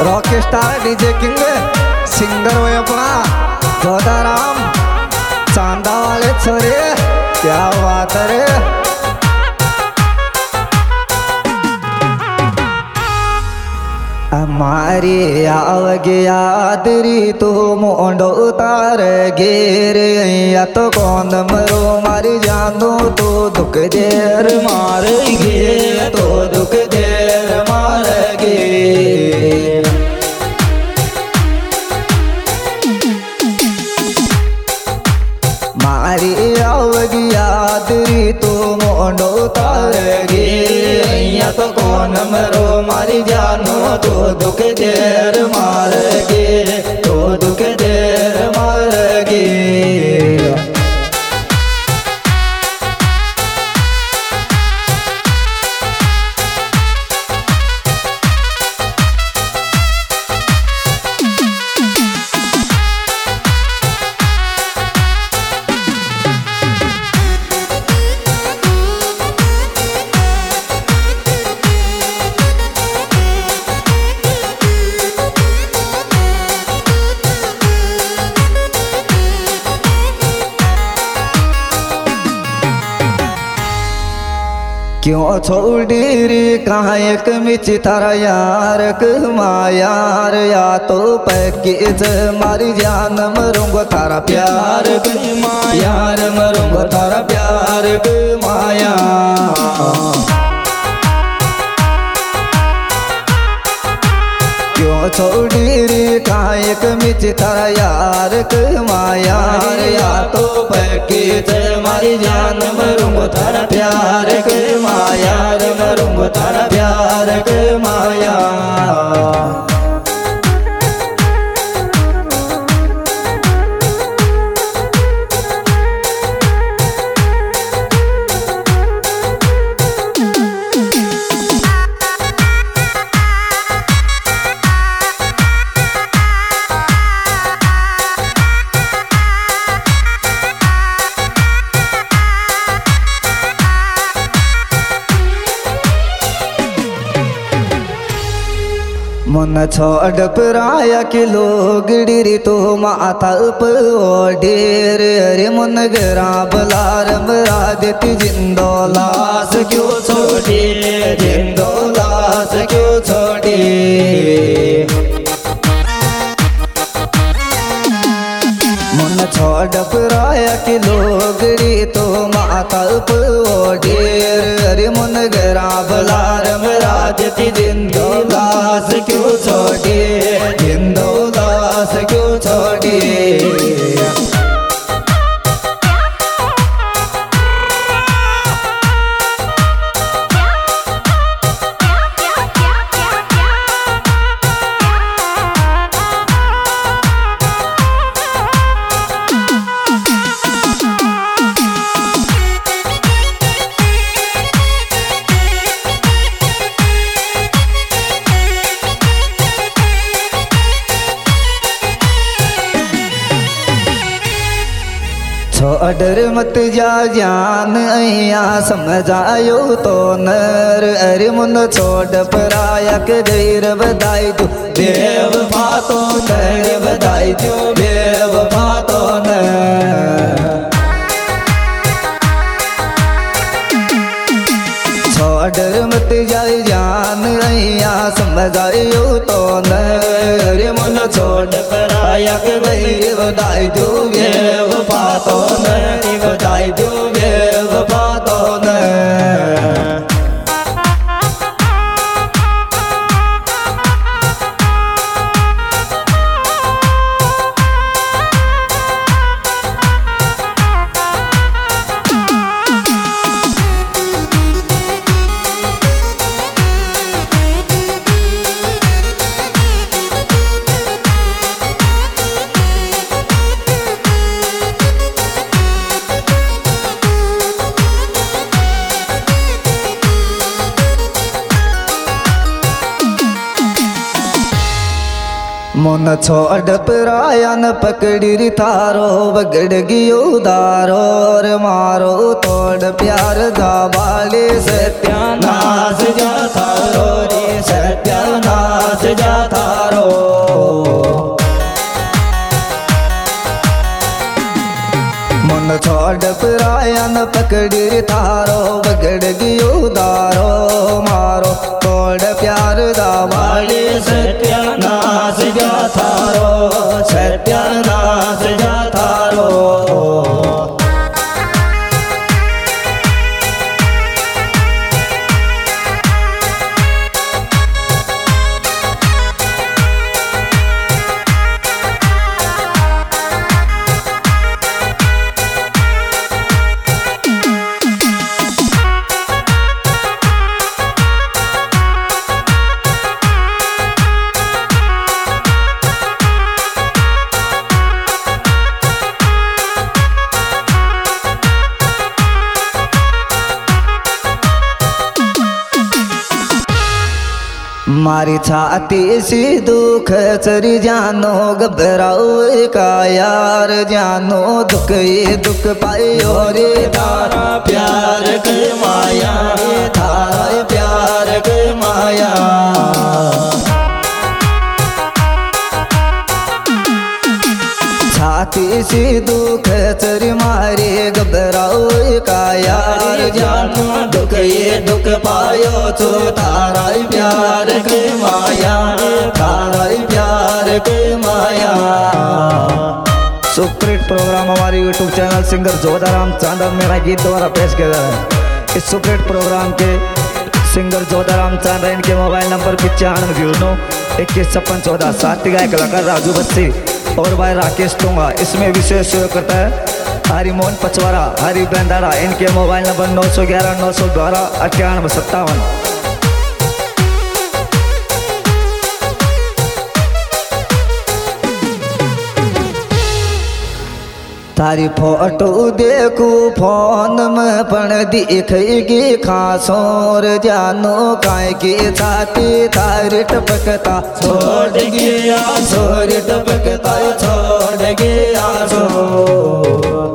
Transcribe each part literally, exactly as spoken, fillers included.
Rock star DJ king singer हुए अपना जोधाराम चांदा वाले छोरे, क्या बात है रे। हमारी आवग यादरी तो मोंडो उतार गेर या तो कौन मरो मारी जानो तो दुख देर मार गे तो दुख देर मार गे। मारी आवग यादरी तो मोंडो उतार गे या तो कौन मरो मारी जानो तो दुख देर मार गे तो दुख देर मार गे। क्यों छोड़ी रे कहाँ एक मिच थारा यार मायार या तो पैकेज मारी जान मरूंगा थारा प्यार मायार मरूंगा थारा प्यार माया। क्यों छोड़ी रे कहाँ एक मिच थारा यार मायार या तो पैकेज मारी जान मरूंगा थारा प्यार मायार मरूंगा थारा प्यार माया। मन छोड़ पराया के लोग डिरी तो माथा डेर अरे मन गरा बलार मरा देती जिंदो लाश क्यों छोड़ी जिंदो लाश क्यों छोड़ी। मन छोड़ पराया के लोग डिरी तो माथा डेर अरे मन गरा बलार मरा देती जिंदो लाश क्यों छोड़ी जिंदो लाश क्यों छोड़ी। छोड़ मत जा जान अया समझायो तो नर अरे मुन छोड़ पराया के देर बधाई तू देव फातो नर बधाई तू देव फातो नर। छोड़ मत जा जान अया समझायो तो नर अरे मुन छोड़ पराया के देर बधाई तू देव फातो नर बधाई तू देव फातो नर। मन छोड़ परायन पकड़ी थारो बगड़ गियो दारो और मारो तोड़ प्यार दाबाले सत्यानाश जा थारो रे सत्यानाश जा थारो। मन छोड़ परायन पकड़ी थारो बगड़ गियो दारो मारो तोड़ प्यार दाबाले सत्यानाश जा थारो सत्यानाश जा थारो। मारी छाती सी दुख चरी जानो घबराओ का यार जानो दुख ये दुख पायो रे तारा प्यार के माया रे थारा प्यार के माया। छाती सी दुख चरी मारे घबराओ का यार जानो दुख ये दुख पायो तो तारा प्यार के माया तारा प्यार के माया। सुप्रीत प्रोग्राम हमारे YouTube channel singer Jodharam Chandar मेरा गीत द्वारा पेश किया जा रहा है। इस सुप्रीत प्रोग्राम के सिंगर जोधाराम चांदर, इनके मोबाइल नंबर पिचानवे जीरो नौ इक्कीस छप्पन चौदह। साथी गायक कलाकार राजू बस्सी और भाई राकेश टोंगा। इसमें विशेष सहयोग करता है हरि मोहन पचवारा, हरि बेंदाड़ा। इनके मोबाइल नंबर नौ सौ ग्यारह नौ सौ बारह अट्ठानवे सत्तावन। तारी फोटो देखू फोन में पण दिखेगी खासोर जानो काय के छाती तारी टपकता छोड़ गया छोड़ टपकता छोड़ गया सो।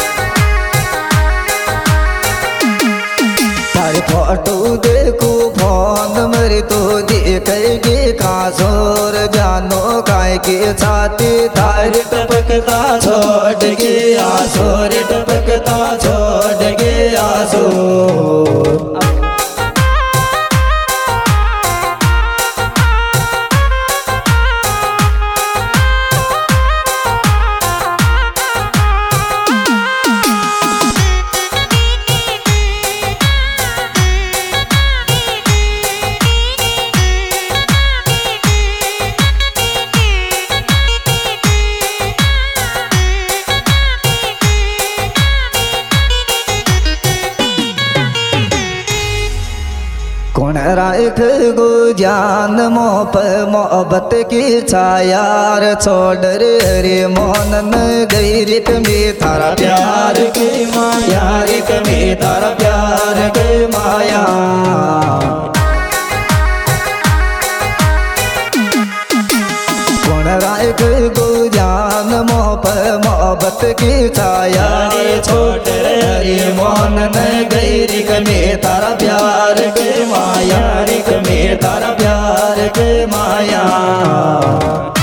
तारी फोटो देखू फोन मेरी तो दिखेगी खासोर जानो काय के छाती तारी टपकता छोड़ गया छोड़ टपकता छोड़ गया सो। कौन राख गो जान मोप मोहब्बत की छायार छोड़ रे मोहन न गई रिक में तारा प्यार के माया रिक में तारा प्यार के माया। कौन राख गो जान मोप मोहब्बत की छाया छोड़ रे मोहन न गई रिक में तारा प्यार के माया रिक में तारा प्यार के माया।